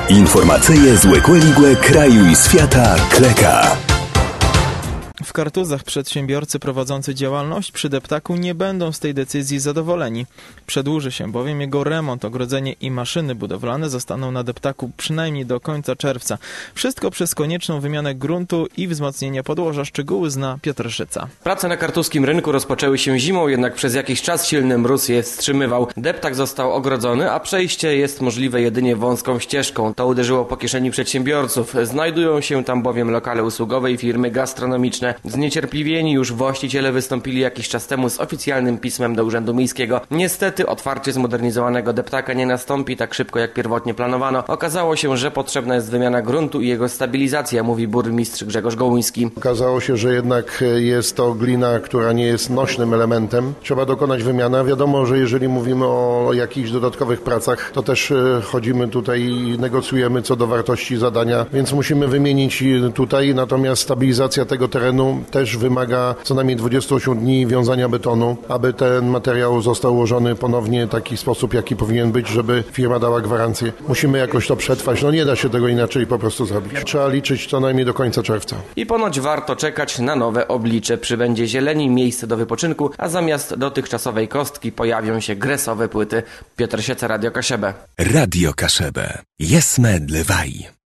Informacyje z Łekłe kraju i świata Kleka. W Kartuzach przedsiębiorcy prowadzący działalność przy deptaku nie będą z tej decyzji zadowoleni. Przedłuży się bowiem jego remont, ogrodzenie i maszyny budowlane zostaną na deptaku przynajmniej do końca czerwca. Wszystko przez konieczną wymianę gruntu i wzmocnienie podłoża. Szczegóły zna Piotr Szyca. Prace na kartuskim rynku rozpoczęły się zimą, jednak przez jakiś czas silny mróz je wstrzymywał. Deptak został ogrodzony, a przejście jest możliwe jedynie wąską ścieżką. To uderzyło po kieszeni przedsiębiorców. Znajdują się tam bowiem lokale usługowe i firmy gastronomiczne. Zniecierpliwieni już właściciele wystąpili jakiś czas temu z oficjalnym pismem do Urzędu Miejskiego. Niestety otwarcie zmodernizowanego deptaka nie nastąpi tak szybko, jak pierwotnie planowano. Okazało się, że potrzebna jest wymiana gruntu i jego stabilizacja, mówi burmistrz Grzegorz Gołuński. Okazało się, że jednak jest to glina, która nie jest nośnym elementem. Trzeba dokonać wymiany. Wiadomo, że jeżeli mówimy o jakichś dodatkowych pracach, to też chodzimy tutaj i negocjujemy co do wartości zadania, więc musimy wymienić tutaj. Natomiast stabilizacja tego terenu też wymaga co najmniej 28 dni wiązania betonu, aby ten materiał został ułożony ponownie w taki sposób, jaki powinien być, żeby firma dała gwarancję. Musimy jakoś to przetrwać. Nie da się tego inaczej po prostu zrobić. Trzeba liczyć co najmniej do końca czerwca. I ponoć warto czekać na nowe oblicze. Przybędzie zieleni, miejsce do wypoczynku, a zamiast dotychczasowej kostki pojawią się gresowe płyty. Piotr Szyca, Radio Kaszebę. Radio Kaszebę. Jesme dlewaj.